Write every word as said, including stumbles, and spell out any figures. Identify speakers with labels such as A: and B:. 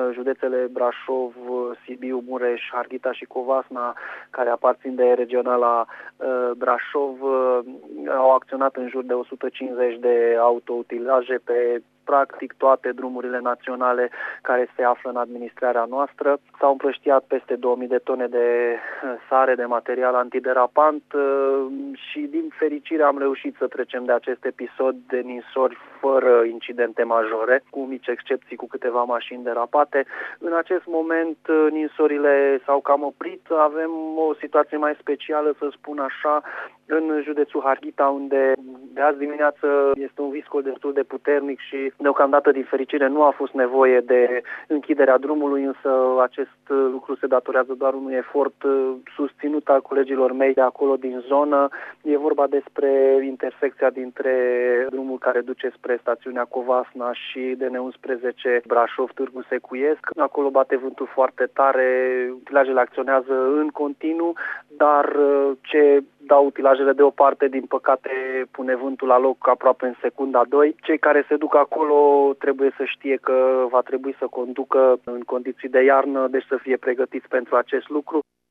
A: județele Brașov, Sibiu, Mureș, Harghita și Covasna, care aparțin de regionala Brașov, au acționat în jur de o sută cincizeci de autoutilaje pe practic toate drumurile naționale care se află în administrarea noastră. S-au împrăștiat peste două mii de tone de sare, de material antiderapant și din fericire am reușit să trecem de acest episod de ninsori fără incidente majore, cu mici excepții, cu câteva mașini derapate. În acest moment ninsorile s-au cam oprit. Avem o situație mai specială, să spun așa, în județul Harghita, unde de azi dimineață este un viscol destul de puternic și deocamdată, din fericire, nu a fost nevoie de închiderea drumului, însă acest lucru se datorează doar unui efort susținut al colegilor mei de acolo din zonă. E vorba despre intersecția dintre drumul care duce spre stațiunea Covasna și D N unsprezece Brașov-Târgu Secuiesc. Acolo bate vântul foarte tare, utilajele acționează în continuu, dar ce dau utilajele de o parte, din păcate, pune vântul la loc aproape în secunda doi. Cei care se duc acolo trebuie să știe că va trebui să conducă în condiții de iarnă, deci să fie pregătiți pentru acest lucru.